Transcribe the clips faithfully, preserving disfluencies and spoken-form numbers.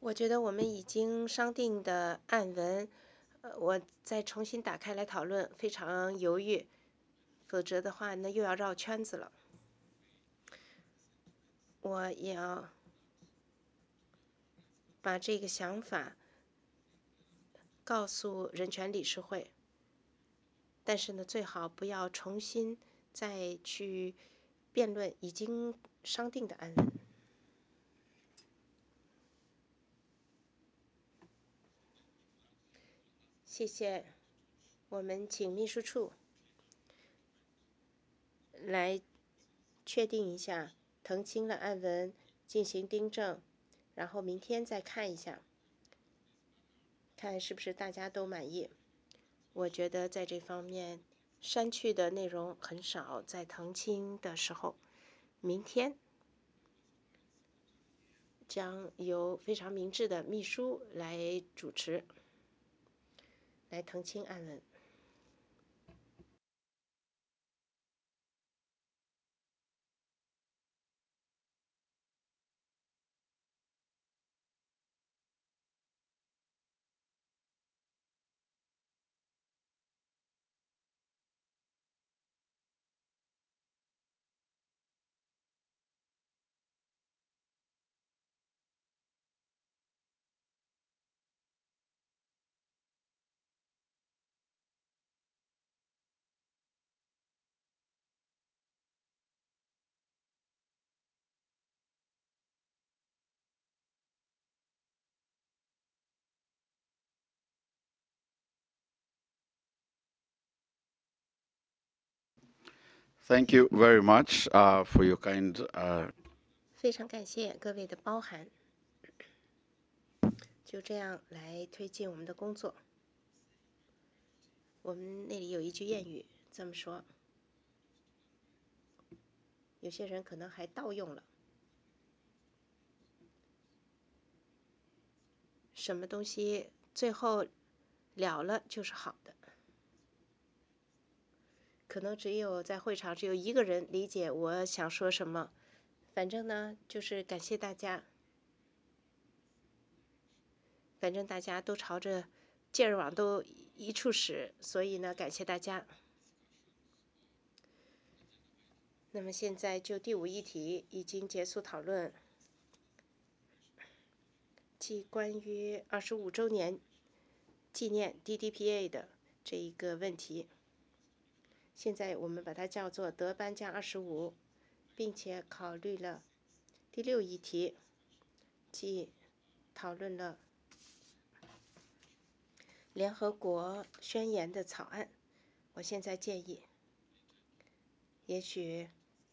我觉得我们已经商定的案文，呃，我再重新打开来讨论，非常犹豫，否则的话，那又要绕圈子了。我也要把这个想法告诉人权理事会，但是呢，最好不要重新再去辩论已经商定的案文。谢谢。我们请秘书处来确定一下腾清了案文，进行订正，然后明天再看一下，看是不是大家都满意。我觉得在这方面删去的内容很少，在腾清的时候，明天将由非常明智的秘书来主持，来腾清案文。 Thank you very much uh, for your kind. Uh... 非常感谢各位的包涵，就这样来推进我们的工作。我们那里有一句谚语这么说，有些人可能还盗用了。什么东西最后了了就是好的，可能只有在会场只有一个人理解我想说什么。反正呢，就是感谢大家，反正大家都朝着劲儿往都一处使，所以呢，感谢大家。那么现在就第五议题已经结束讨论，即关于二十五周年纪念 D D P A 的这一个问题。现在我们把它叫做德班加二十五，并且考虑了第六议题，即讨论了联合国宣言的草案。我现在建议，也许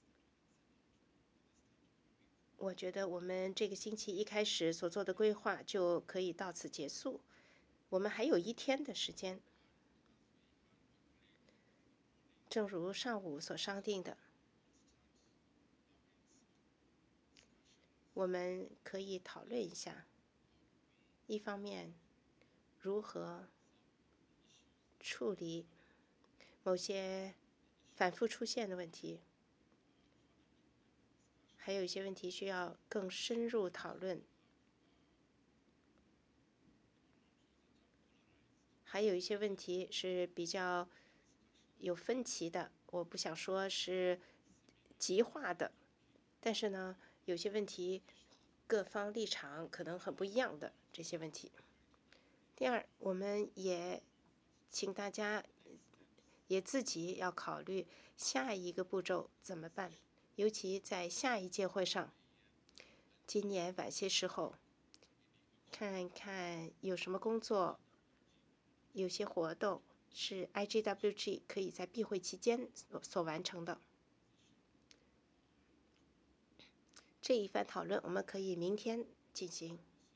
我觉得我们这个星期一开始所做的规划就可以到此结束。我们还有一天的时间，正如上午所商定的，我们可以讨论一下，一方面如何处理某些反复出现的问题，还有一些问题需要更深入讨论，还有一些问题是比较有分歧的，我不想说是极化的，但是呢，有些问题各方立场可能很不一样的这些问题。第二，我们也请大家也自己要考虑下一个步骤怎么办，尤其在下一届会上，今年晚些时候，看看有什么工作，有些活动是 I G W G 可以在闭会期间所所完成的。这一番讨论我们可以明天进行。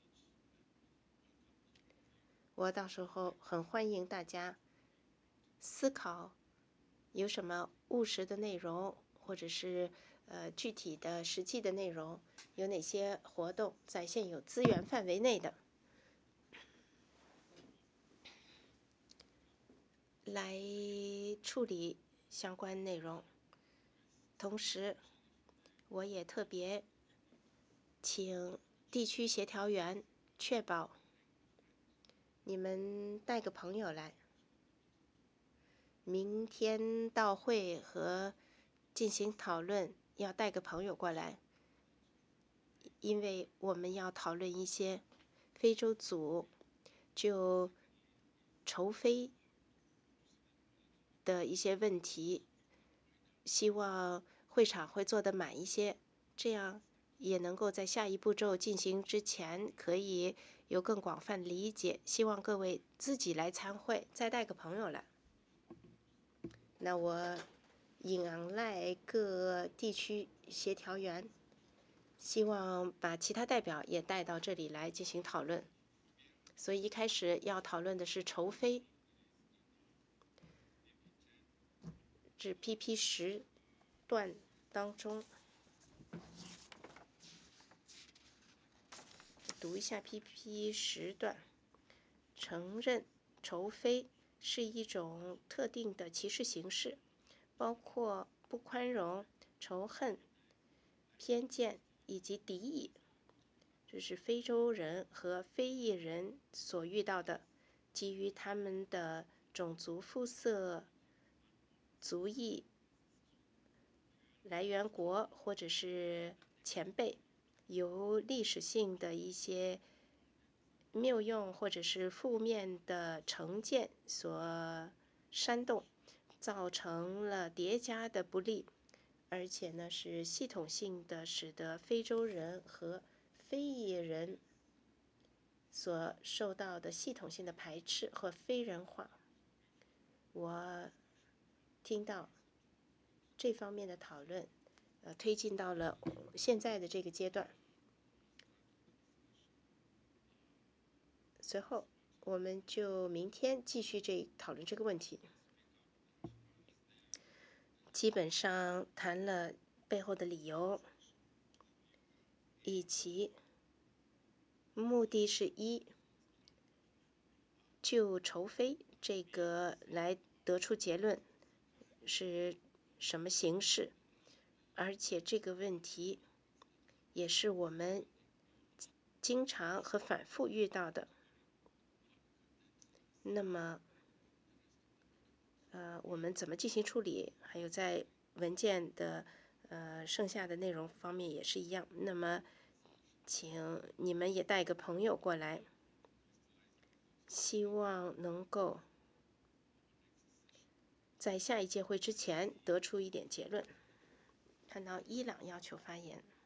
我到时候很欢迎大家思考有什么务实的内容，或者是呃具体的实际的内容，有哪些活动在现有资源范围内的，来处理相关内容。同时，我也特别请地区协调员确保你们带个朋友来，明天到会和进行讨论，要带个朋友过来，因为我们要讨论一些非洲组就筹非的一些问题，希望会场会做得满一些，这样也能够在下一步骤进行之前可以有更广泛理解。希望各位自己来参会，再带个朋友来。那我引来各地区协调员，希望把其他代表也带到这里来进行讨论。所以一开始要讨论的是筹非，至 P P 十段当中，读一下 P P 十段，承认筹非是一种特定的歧视形式，包括不宽容、仇恨、偏见以及敌意。这是非洲人和非裔人所遇到的，基于他们的种族肤色、族裔、来源国或者是前辈，由历史性的一些谬用或者是负面的成见所煽动，造成了叠加的不利，而且呢是系统性的使得非洲人和非裔人所受到的系统性的排斥和非人化。我听到这方面的讨论，呃，推进到了现在的这个阶段。随后，我们就明天继续这讨论这个问题。基本上谈了背后的理由，以及目的是一，就筹非这个来得出结论是什么形式，而且这个问题也是我们经常和反复遇到的。那么，呃，我们怎么进行处理？还有在文件的呃剩下的内容方面也是一样。那么，请你们也带个朋友过来，希望能够在下一届会之前得出一点结论。看到伊朗要求发言。